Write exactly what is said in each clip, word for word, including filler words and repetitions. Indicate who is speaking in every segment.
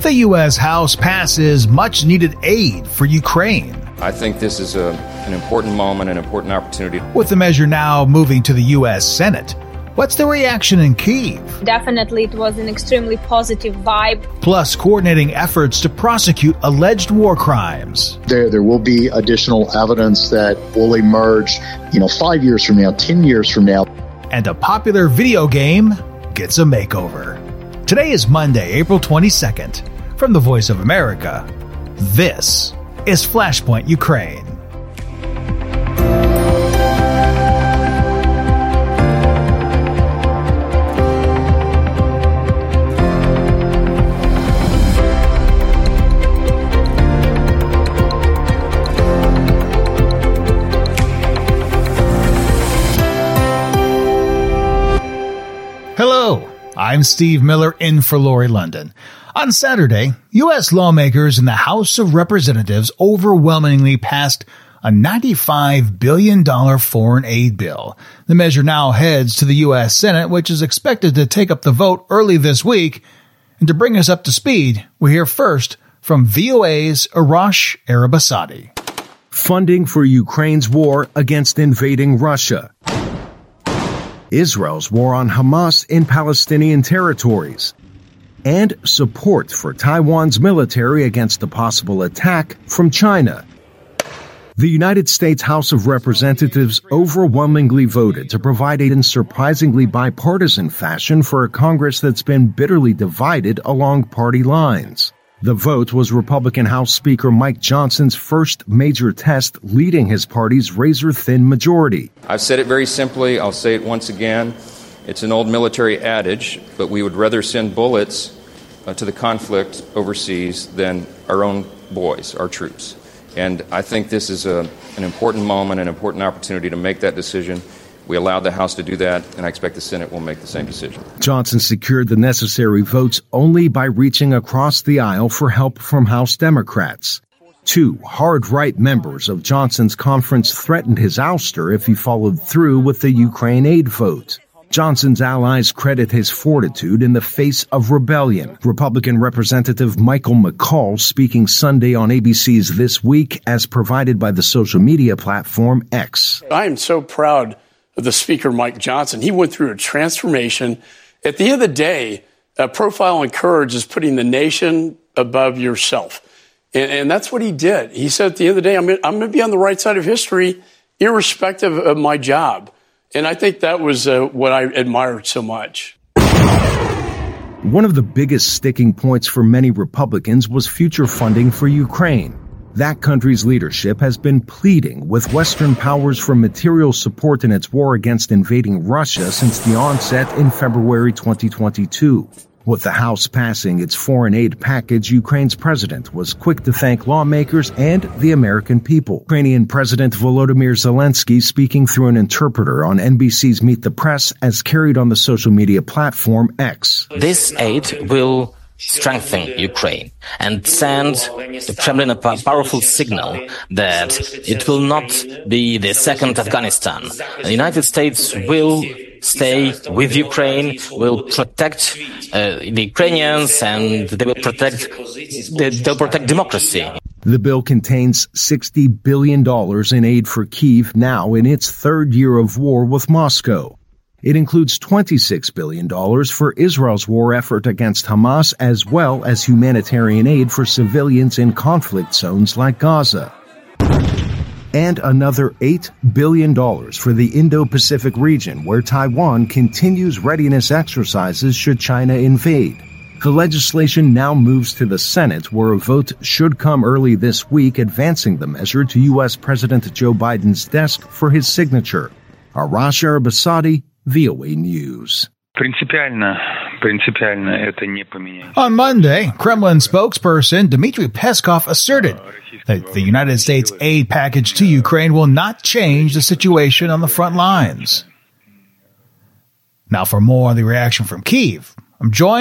Speaker 1: The U S House passes much-needed aid for Ukraine.
Speaker 2: I think this is a, an important moment, an important opportunity.
Speaker 1: With the measure now moving to the U S Senate, what's the reaction in Kyiv?
Speaker 3: Definitely, it was an extremely positive vibe.
Speaker 1: Plus, coordinating efforts to prosecute alleged war crimes.
Speaker 4: There, there will be additional evidence that will emerge, you know, five years from now, ten years from now.
Speaker 1: And a popular video game gets a makeover. Today is Monday, April twenty-second. From the Voice of America, this is Flashpoint Ukraine. Hello, I'm Steve Miller in for Lori London. On Saturday, U S lawmakers in the House of Representatives overwhelmingly passed a ninety-five billion dollars foreign aid bill. The measure now heads to the U S Senate, which is expected to take up the vote early this week. And to bring us up to speed, we hear first from V O A's Arash Arabasadi.
Speaker 5: Funding for Ukraine's war against invading Russia. Israel's war on Hamas in Palestinian territories. And support for Taiwan's military against a possible attack from China. The United States House of Representatives overwhelmingly voted to provide aid in surprisingly bipartisan fashion for a Congress that's been bitterly divided along party lines. The vote was Republican House Speaker Mike Johnson's first major test leading his party's razor-thin majority.
Speaker 2: I've said it very simply. I'll say it once again. It's an old military adage, but we would rather send bullets uh, to the conflict overseas than our own boys, our troops. And I think this is a, an important moment, an important opportunity to make that decision. We allowed the House to do that, and I expect the Senate will make the same decision.
Speaker 5: Johnson secured the necessary votes only by reaching across the aisle for help from House Democrats. Two hard-right members of Johnson's conference threatened his ouster if he followed through with the Ukraine aid vote. Johnson's allies credit his fortitude in the face of rebellion. Republican Representative Michael McCaul speaking Sunday on A B C's This Week as provided by the social media platform X.
Speaker 6: I am so proud of the Speaker, Mike Johnson. He went through a transformation. At the end of the day, uh, Profile and Courage is putting the nation above yourself. And, and that's what he did. He said at the end of the day, I'm, I'm going to be on the right side of history, irrespective of my job. And I think that was uh, what I admired so much.
Speaker 5: One of the biggest sticking points for many Republicans was future funding for Ukraine. That country's leadership has been pleading with Western powers for material support in its war against invading Russia since the onset in February twenty twenty-two. With the House passing its foreign aid package, Ukraine's president was quick to thank lawmakers and the American people. Ukrainian President Volodymyr Zelensky speaking through an interpreter on N B C's Meet the Press as carried on the social media platform X.
Speaker 7: This aid will strengthen Ukraine and send the Kremlin a powerful signal that it will not be the second Afghanistan. The United States will stay with Ukraine, will protect uh, the Ukrainians, and they will protect they'll protect democracy.
Speaker 5: The bill contains sixty billion dollars in aid for Kyiv now in its third year of war with Moscow. It includes twenty-six billion dollars for Israel's war effort against Hamas, as well as humanitarian aid for civilians in conflict zones like Gaza. And another eight billion dollars for the Indo-Pacific region, where Taiwan continues readiness exercises should China invade. The legislation now moves to the Senate, where a vote should come early this week, advancing the measure to U S President Joe Biden's desk for his signature. Arash Arabasadi, V O A News.
Speaker 1: On Monday, Kremlin spokesperson Dmitry Peskov asserted that the United States aid package to Ukraine will not change the situation on the front lines. Now for more on the reaction from Kyiv, I'm joined by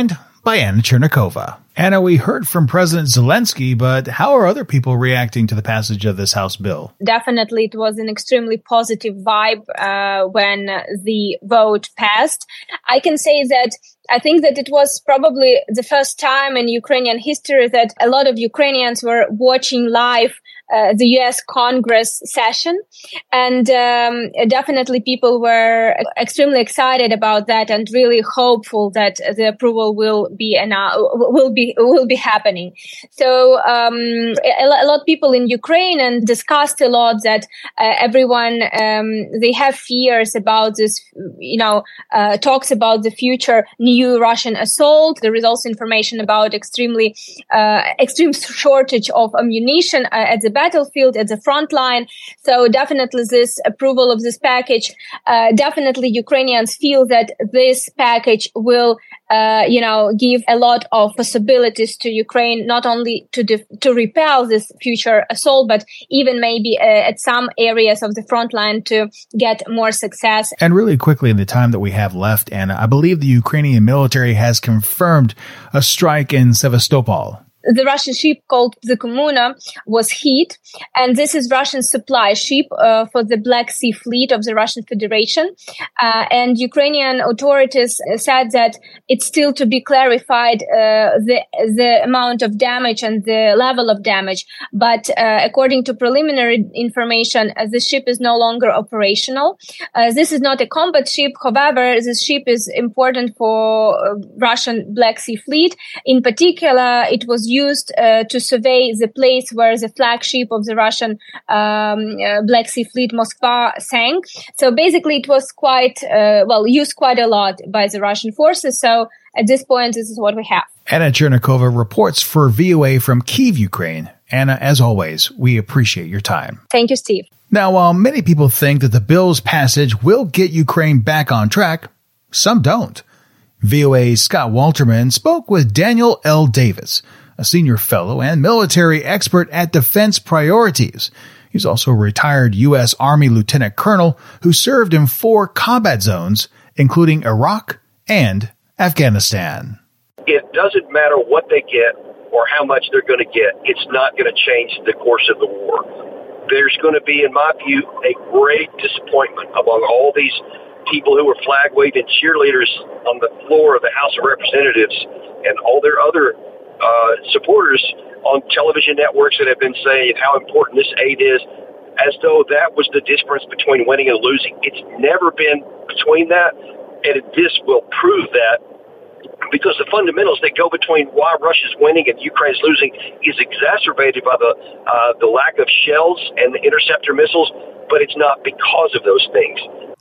Speaker 1: by Anna Chernikova. Anna, we heard from President Zelensky, but how are other people reacting to the passage of this House bill?
Speaker 3: Definitely, it was an extremely positive vibe uh, when the vote passed. I can say that I think that it was probably the first time in Ukrainian history that a lot of Ukrainians were watching live Uh, the U S Congress session. And um, definitely people were extremely excited about that and really hopeful that the approval will be uh, will be will be happening. So um, a, a lot of people in Ukraine and discussed a lot that uh, everyone um, they have fears about this, you know, uh, talks about the future new Russian assault. There is also information about extremely uh, extreme shortage of ammunition uh, at the battlefield, at the front line. So definitely this approval of this package, uh, definitely Ukrainians feel that this package will, uh, you know, give a lot of possibilities to Ukraine, not only to def- to repel this future assault, but even maybe uh, at some areas of the front line to get more success.
Speaker 1: And really quickly, in the time that we have left, Anna, I believe the Ukrainian military has confirmed a strike in Sevastopol.
Speaker 3: The Russian ship called the Komuna was hit, and this is Russian supply ship uh, for the Black Sea Fleet of the Russian Federation. Uh, and Ukrainian authorities said that it's still to be clarified uh, the the amount of damage and the level of damage. But uh, according to preliminary information, uh, the ship is no longer operational. Uh, this is not a combat ship. However, this ship is important for uh, Russian Black Sea Fleet. In particular, it was used uh, to survey the place where the flagship of the Russian um, uh, Black Sea Fleet, Moskva, sank. So basically, it was quite, uh, well, used quite a lot by the Russian forces. So at this point, this is what we have.
Speaker 1: Anna Chernikova reports for V O A from Kyiv, Ukraine. Anna, as always, we appreciate your time.
Speaker 3: Thank you, Steve.
Speaker 1: Now, while many people think that the bill's passage will get Ukraine back on track, some don't. V O A's Scott Walterman spoke with Daniel L. Davis, a senior fellow and military expert at Defense Priorities. He's also a retired U S Army lieutenant colonel who served in four combat zones, including Iraq and Afghanistan.
Speaker 8: It doesn't matter what they get or how much they're going to get. It's not going to change the course of the war. There's going to be, in my view, a great disappointment among all these people who were flag-waving cheerleaders on the floor of the House of Representatives and all their other Uh, supporters on television networks that have been saying how important this aid is, as though that was the difference between winning and losing. It's never been between that, and this will prove that, because the fundamentals that go between why Russia's winning and Ukraine's losing is exacerbated by the uh, the lack of shells and the interceptor missiles, but it's not because of those things.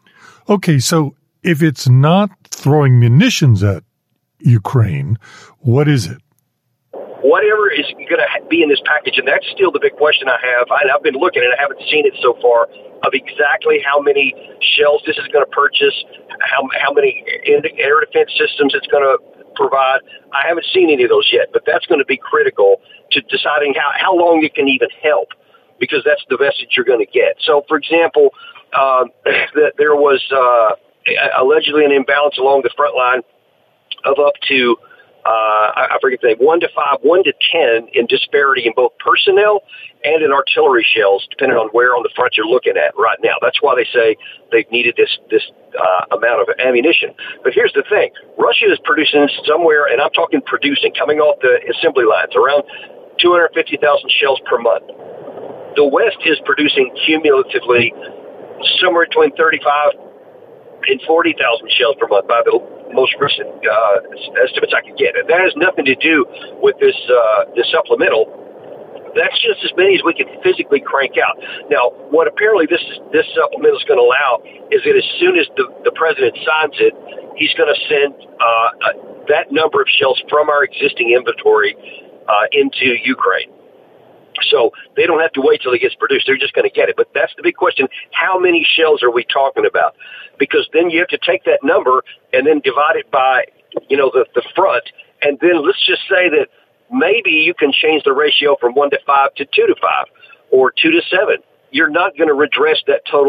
Speaker 9: Okay, so if it's not throwing munitions at Ukraine, what is it?
Speaker 8: Whatever is going to be in this package, and that's still the big question I have. I, I've been looking, and I haven't seen it so far, of exactly how many shells this is going to purchase, how how many air defense systems it's going to provide. I haven't seen any of those yet, but that's going to be critical to deciding how, how long it can even help, because that's the message you're going to get. So, for example, uh, that there was uh, allegedly an imbalance along the front line of up to Uh, I forget the name, one to five, one to ten in disparity in both personnel and in artillery shells, depending on where on the front you're looking at right now. That's why they say they've needed this this uh, amount of ammunition. But here's the thing. Russia is producing somewhere, and I'm talking producing, coming off the assembly lines, around two hundred fifty thousand shells per month. The West is producing cumulatively somewhere between thirty-five and forty thousand shells per month by the most recent uh, estimates I could get. And that has nothing to do with this uh, this supplemental. That's just as many as we can physically crank out. Now, what apparently this this supplemental is going to allow is that as soon as the, the president signs it, he's going to send uh, uh, that number of shells from our existing inventory uh, into Ukraine. So they don't have to wait till it gets produced. They're just going to get it. But that's the big question. How many shells are we talking about? Because then you have to take that number and then divide it by, you know, the, the front. And then let's just say that maybe you can change the ratio from one to five to two to five or two to seven. You're not going to redress that total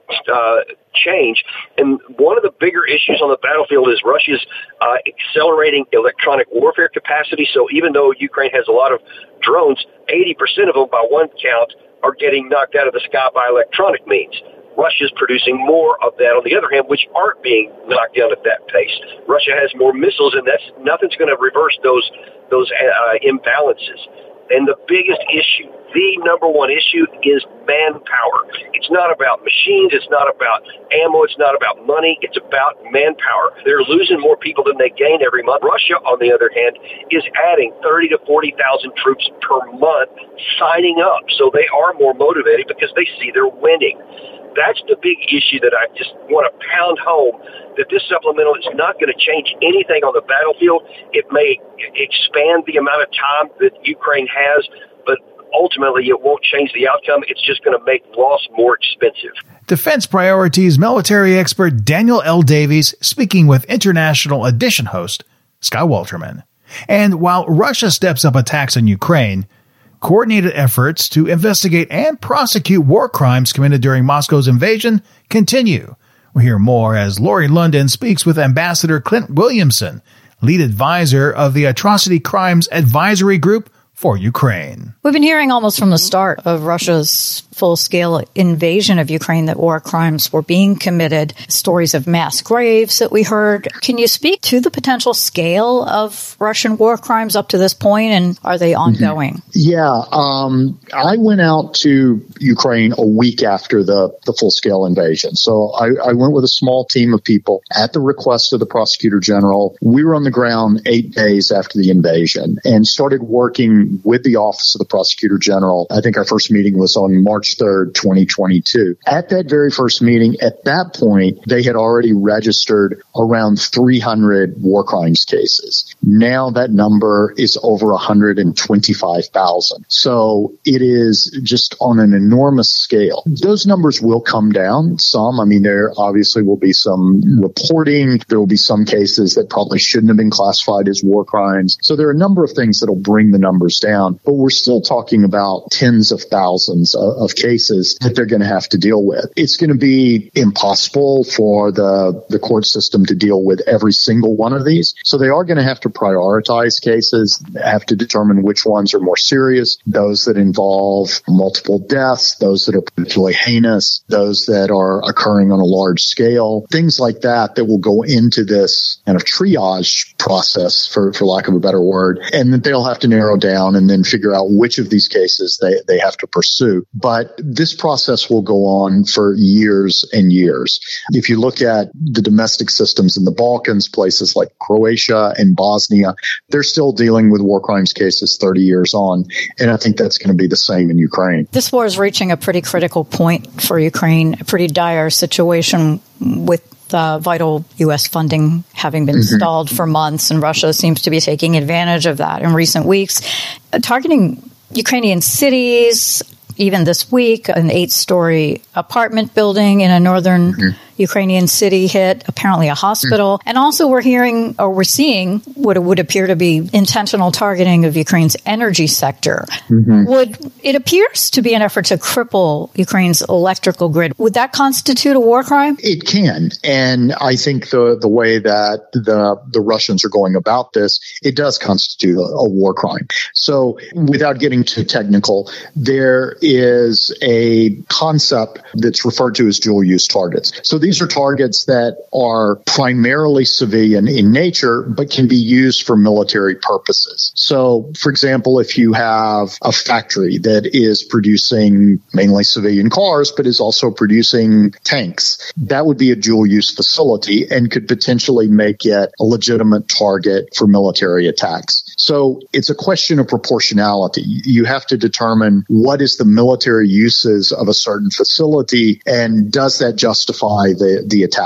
Speaker 8: uh, change. And one of the bigger issues on the battlefield is Russia's uh, accelerating electronic warfare capacity. So even though Ukraine has a lot of drones, eighty percent of them, by one count, are getting knocked out of the sky by electronic means. Russia's producing more of that, on the other hand, which aren't being knocked down at that pace. Russia has more missiles, and that's nothing's going to reverse those those uh, imbalances. And the biggest issue, the number one issue, is manpower. It's not about machines. It's not about ammo. It's not about money. It's about manpower. They're losing more people than they gain every month. Russia, on the other hand, is adding thirty to forty thousand troops per month signing up. So they are more motivated because they see they're winning. That's the big issue that I just want to pound home, that this supplemental is not going to change anything on the battlefield. It may expand the amount of time that Ukraine has, but ultimately it won't change the outcome. It's just going to make loss more expensive.
Speaker 1: Defense Priorities military expert Daniel L. Davies speaking with International Edition host Scott Walterman. And while Russia steps up attacks on Ukraine, coordinated efforts to investigate and prosecute war crimes committed during Moscow's invasion continue. We'll hear more as Lori London speaks with Ambassador Clint Williamson, lead advisor of the Atrocity Crimes Advisory Group for Ukraine.
Speaker 10: We've been hearing almost from the start of Russia's full-scale invasion of Ukraine that war crimes were being committed, stories of mass graves that we heard. Can you speak to the potential scale of Russian war crimes up to this point, and are they ongoing?
Speaker 4: Mm-hmm. Yeah, um, I went out to Ukraine a week after the, the full-scale invasion. So I, I went with a small team of people at the request of the prosecutor general. We were on the ground eight days after the invasion and started working with the Office of the Prosecutor General. I think our first meeting was on March third, twenty twenty-two. At that very first meeting, at that point, they had already registered around three hundred war crimes cases. Now that number is over one hundred twenty-five thousand. So it is just on an enormous scale. Those numbers will come down some. I mean, there obviously will be some reporting. There will be some cases that probably shouldn't have been classified as war crimes. So there are a number of things that will bring the numbers down, but we're still talking about tens of thousands of, of cases that they're going to have to deal with. It's going to be impossible for the, the court system to deal with every single one of these. So they are going to have to prioritize cases, have to determine which ones are more serious, those that involve multiple deaths, those that are particularly heinous, those that are occurring on a large scale, things like that that will go into this kind of triage process, for, for lack of a better word, and that they'll have to narrow down and then figure out which of these cases they, they have to pursue. But this process will go on for years and years. If you look at the domestic systems in the Balkans, places like Croatia and Bosnia, they're still dealing with war crimes cases thirty years on. And I think that's going to be the same in Ukraine.
Speaker 10: This war is reaching a pretty critical point for Ukraine, a pretty dire situation with Uh, vital U S funding having been mm-hmm. stalled for months, and Russia seems to be taking advantage of that in recent weeks, uh, targeting Ukrainian cities. Even this week, an eight-story apartment building in a northern mm-hmm. Ukrainian city hit, apparently a hospital. Mm-hmm. And also we're hearing, or we're seeing, what would appear to be intentional targeting of Ukraine's energy sector. Mm-hmm. Would it appears to be an effort to cripple Ukraine's electrical grid. Would that constitute a war crime?
Speaker 4: It can. And I think the, the way that the, the Russians are going about this, it does constitute a, a war crime. So without getting too technical, there is a concept that's referred to as dual-use targets. So these are targets that are primarily civilian in nature, but can be used for military purposes. So, for example, if you have a factory that is producing mainly civilian cars, but is also producing tanks, that would be a dual-use facility and could potentially make it a legitimate target for military attacks. So it's a question of proportionality. You have to determine what is the military uses of a certain facility, and does that justify the, the attacks?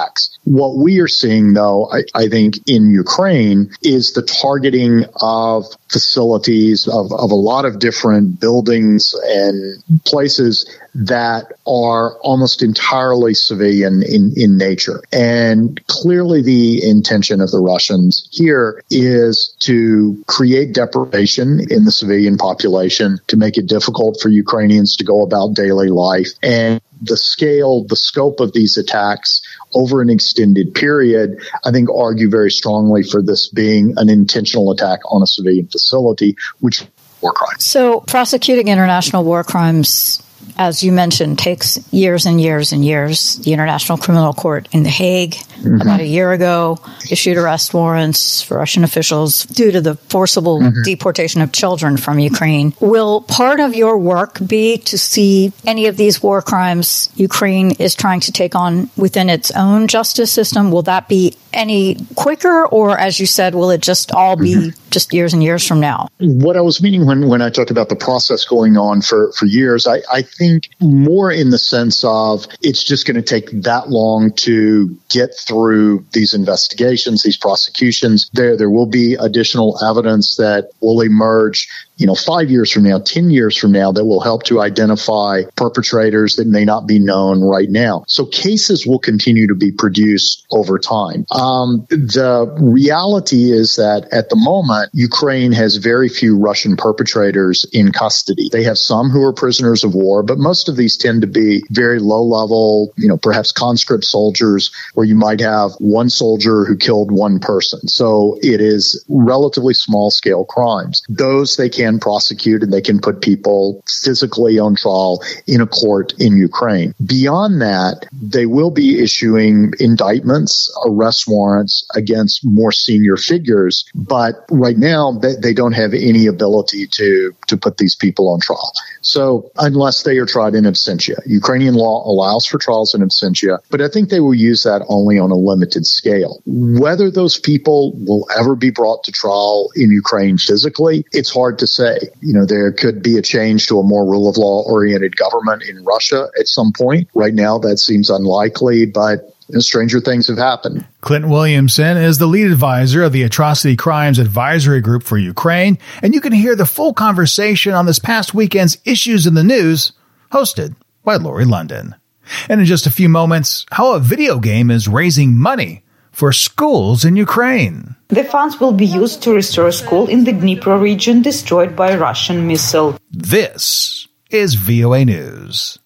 Speaker 4: What we are seeing, though, I, I think in Ukraine is the targeting of facilities, of, of a lot of different buildings and places that are almost entirely civilian in, in nature. And clearly the intention of the Russians here is to create deprivation in the civilian population, to make it difficult for Ukrainians to go about daily life. And the scale, the scope of these attacks over an extended period, I think argue very strongly for this being an intentional attack on a civilian facility, which war crimes.
Speaker 10: So prosecuting international war crimes, as you mentioned, takes years and years and years. The International Criminal Court in The Hague, mm-hmm. about a year ago, issued arrest warrants for Russian officials due to the forcible mm-hmm. deportation of children from Ukraine. Will part of your work be to see any of these war crimes Ukraine is trying to take on within its own justice system? Will that be any quicker, or, as you said, will it just all be mm-hmm. just years and years from now?
Speaker 4: What I was meaning when, when I talked about the process going on for, for years, I, I think more in the sense of it's just going to take that long to get through these investigations, these prosecutions. There, there will be additional evidence that will emerge, you know, five years from now, ten years from now, that will help to identify perpetrators that may not be known right now. So cases will continue to be produced over time. Um, the reality is that at the moment, Ukraine has very few Russian perpetrators in custody. They have some who are prisoners of war, but most of these tend to be very low level, you know, perhaps conscript soldiers, where you might have one soldier who killed one person. So it is relatively small scale crimes. Those they can prosecute, and they can put people physically on trial in a court in Ukraine. Beyond that, they will be issuing indictments, arrest warrants against more senior figures. But right now, they, they don't have any ability to, to put these people on trial. So unless they are tried in absentia, Ukrainian law allows for trials in absentia, but I think they will use that only on a limited scale. Whether those people will ever be brought to trial in Ukraine physically, it's hard to say. You know, there could be a change to a more rule of law oriented government in Russia at some point. Right now, that seems unlikely, but you know, stranger things have happened.
Speaker 1: Clinton Williamson is the lead advisor of the Atrocity Crimes Advisory Group for Ukraine, and you can hear the full conversation on this past weekend's Issues in the News, hosted by Laurie London. And in just a few moments, how a video game is raising money for schools in Ukraine.
Speaker 11: The funds will be used to restore a school in the Dnipro region destroyed by a Russian missile.
Speaker 1: This is V O A News.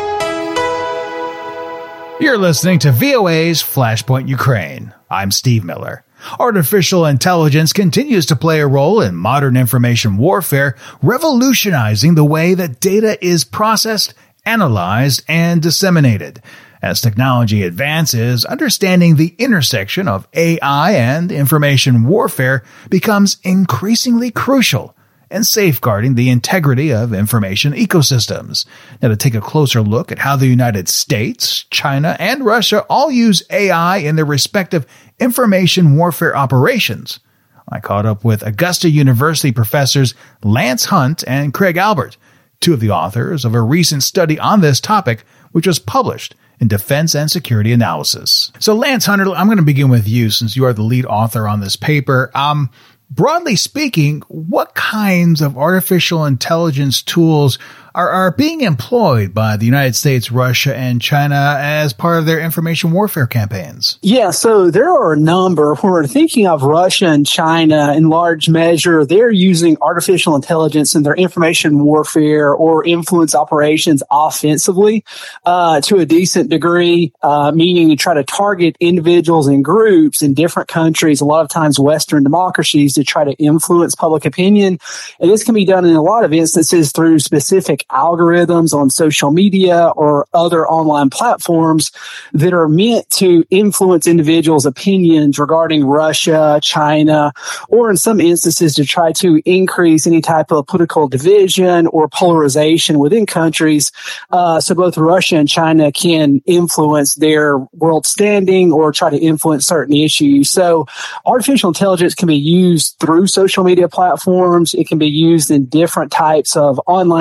Speaker 1: You're listening to V O A's Flashpoint Ukraine. I'm Steve Miller. Artificial intelligence continues to play a role in modern information warfare, revolutionizing the way that data is processed, analyzed, and disseminated. As technology advances, understanding the intersection of A I and information warfare becomes increasingly crucial in safeguarding the integrity of information ecosystems. Now, to take a closer look at how the United States, China, and Russia all use A I in their respective information warfare operations, I caught up with Augusta University professors Lance Hunt and Craig Albert, two of the authors of a recent study on this topic, which was published in Defense and Security Analysis. So, Lance Hunter, I'm going to begin with you since you are the lead author on this paper. Um, broadly speaking, what kinds of artificial intelligence tools are, are being employed by the United States, Russia, and China as part of their information warfare campaigns?
Speaker 12: Yeah, so there are a number. When we're thinking of Russia and China, in large measure, they're using artificial intelligence in their information warfare or influence operations offensively uh, to a decent degree, uh, meaning to try to target individuals and groups in different countries, a lot of times Western democracies, to try to influence public opinion. And this can be done in a lot of instances through specific algorithms on social media or other online platforms that are meant to influence individuals' opinions regarding Russia, China, or in some instances to try to increase any type of political division or polarization within countries. Uh, so both Russia and China can influence their world standing or try to influence certain issues. So artificial intelligence can be used through social media platforms. It can be used in different types of online platforms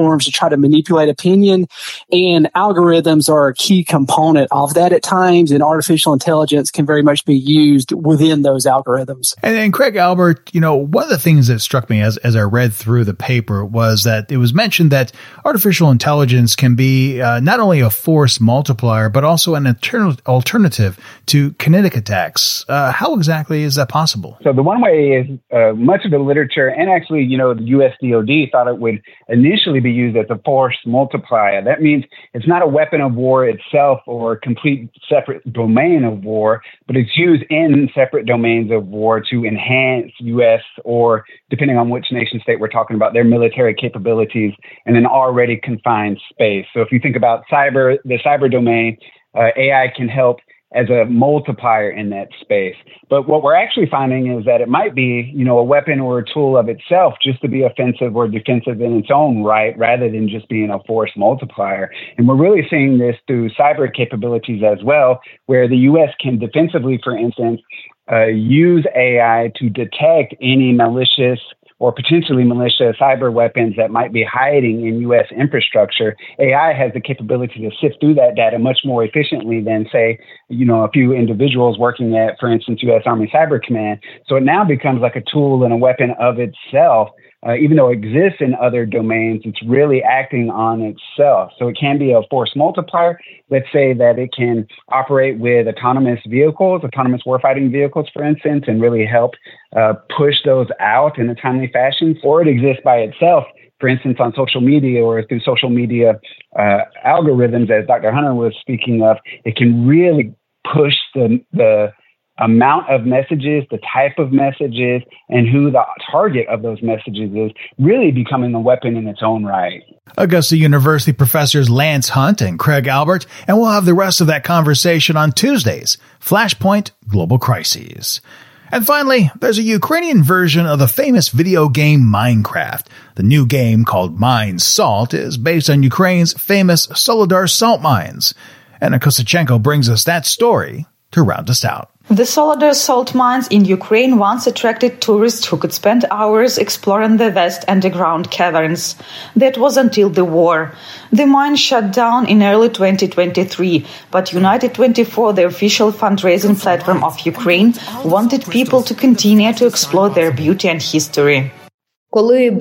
Speaker 12: platforms to try to manipulate opinion, and algorithms are a key component of that at times, and artificial intelligence can very much be used within those algorithms.
Speaker 1: And, and Craig Albert, you know, one of the things that struck me as, as I read through the paper was that it was mentioned that artificial intelligence can be uh, not only a force multiplier, but also an altern- alternative to kinetic attacks. Uh, how exactly is that possible?
Speaker 13: So the one way is uh, much of the literature, and actually, you know, the U S D O D thought it would initially be used as a force multiplier. That means it's not a weapon of war itself or a complete separate domain of war, but it's used in separate domains of war to enhance U S or, depending on which nation state we're talking about, their military capabilities in an already confined space. So if you think about cyber, the cyber domain, uh, A I can help as a multiplier in that space. But what we're actually finding is that it might be, you know, a weapon or a tool of itself just to be offensive or defensive in its own right, rather than just being a force multiplier. And we're really seeing this through cyber capabilities as well, where the U S can defensively, for instance, uh, use A I to detect any malicious or potentially malicious cyber weapons that might be hiding in U S infrastructure. A I has the capability to sift through that data much more efficiently than, say, you know, a few individuals working at, for instance, U S Army Cyber Command. So it now becomes like a tool and a weapon of itself. Uh, even though it exists in other domains, it's really acting on itself. So it can be a force multiplier. Let's say that it can operate with autonomous vehicles, autonomous warfighting vehicles, for instance, and really help uh, push those out in a timely fashion. Or it exists by itself, for instance, on social media or through social media uh, algorithms, as Doctor Hunter was speaking of. It can really push the the amount of messages, the type of messages, and who the target of those messages is, really becoming a weapon in its own right.
Speaker 1: Augusta University professors Lance Hunt and Craig Albert, and we'll have the rest of that conversation on Tuesday's Flashpoint Global Crises. And finally, there's a Ukrainian version of the famous video game Minecraft. The new game, called Mine Salt, is based on Ukraine's famous Soledar salt mines. Anna Kosachenko brings us that story to round us out.
Speaker 11: The Soledar salt mines in Ukraine once attracted tourists who could spend hours exploring the vast underground caverns. That was until the war. The mine shut down in early twenty twenty-three, but United twenty-four, the official fundraising platform of Ukraine, wanted people to continue to explore their beauty and history.
Speaker 14: When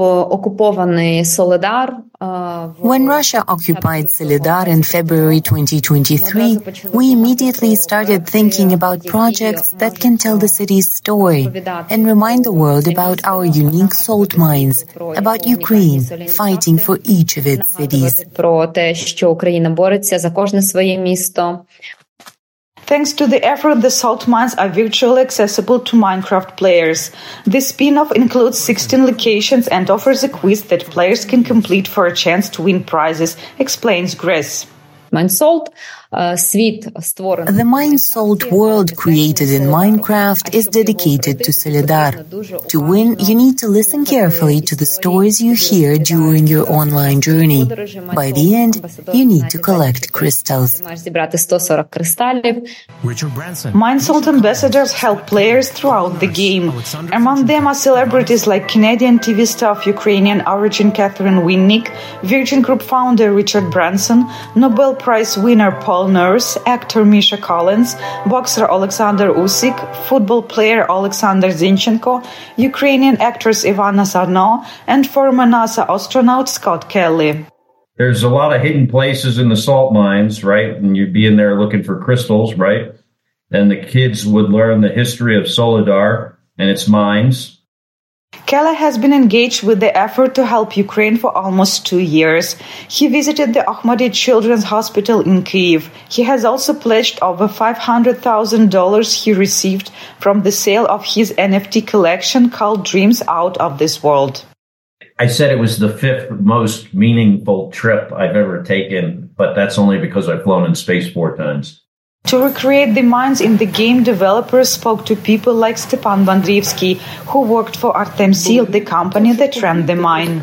Speaker 14: Russia occupied Soledar in February twenty twenty-three, we immediately started thinking about projects that can tell the city's story and remind the world about our unique salt mines, about Ukraine fighting for each of its cities.
Speaker 11: Thanks to the effort, the salt mines are virtually accessible to Minecraft players. The spin-off includes sixteen locations and offers a quiz that players can complete for a chance to win prizes, explains Grace.
Speaker 14: The Mine Salt world created in Minecraft is dedicated to Soledar. To win, you need to listen carefully to the stories you hear during your online journey. By the end, you need to collect crystals.
Speaker 11: Richard Branson. Mine Salt ambassadors help players throughout the game. Among them are celebrities like Canadian T V star of Ukrainian origin Catherine Winnick, Virgin Group founder Richard Branson, Nobel Prize winner Paul Nurse, actor Misha Collins, boxer Alexander Usyk, football player Alexander Zinchenko, Ukrainian actress Ivana Sarno, and former NASA astronaut Scott Kelly.
Speaker 15: There's a lot of hidden places in the salt mines, right? And you'd be in there looking for crystals, right? And the kids would learn the history of Soledar and its mines.
Speaker 11: Kelly has been engaged with the effort to help Ukraine for almost two years. He visited the Ahmadi Children's Hospital in Kyiv. He has also pledged over five hundred thousand dollars he received from the sale of his N F T collection called Dreams Out of This World.
Speaker 15: I said it was the fifth most meaningful trip I've ever taken, but that's only because I've flown in space four times.
Speaker 11: To recreate the mines in the game, developers spoke to people like Stepan Bandrievsky, who worked for Artemsil, the company that ran the mine.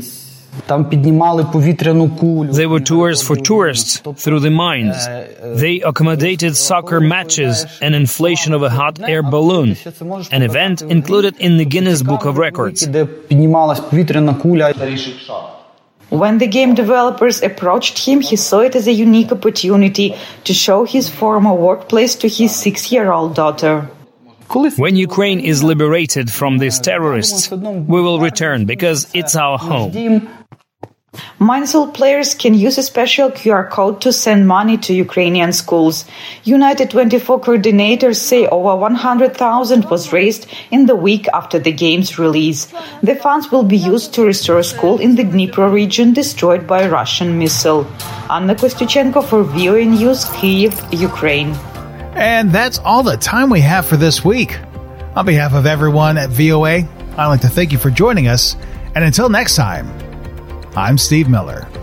Speaker 16: There were tours for tourists through the mines. They accommodated soccer matches and inflation of a hot air balloon, an event included in the Guinness Book of Records.
Speaker 11: When the game developers approached him, he saw it as a unique opportunity to show his former workplace to his six-year-old daughter.
Speaker 16: When Ukraine is liberated from these terrorists, we will return because it's our home.
Speaker 11: Mindsoul players can use a special Q R code to send money to Ukrainian schools. United twenty-four coordinators say over one hundred thousand was raised in the week after the game's release. The funds will be used to restore a school in the Dnipro region destroyed by a Russian missile. Anna Kostyuchenko for V O A News, Kyiv, Ukraine.
Speaker 1: And that's all the time we have for this week. On behalf of everyone at V O A, I'd like to thank you for joining us. And until next time, I'm Steve Miller.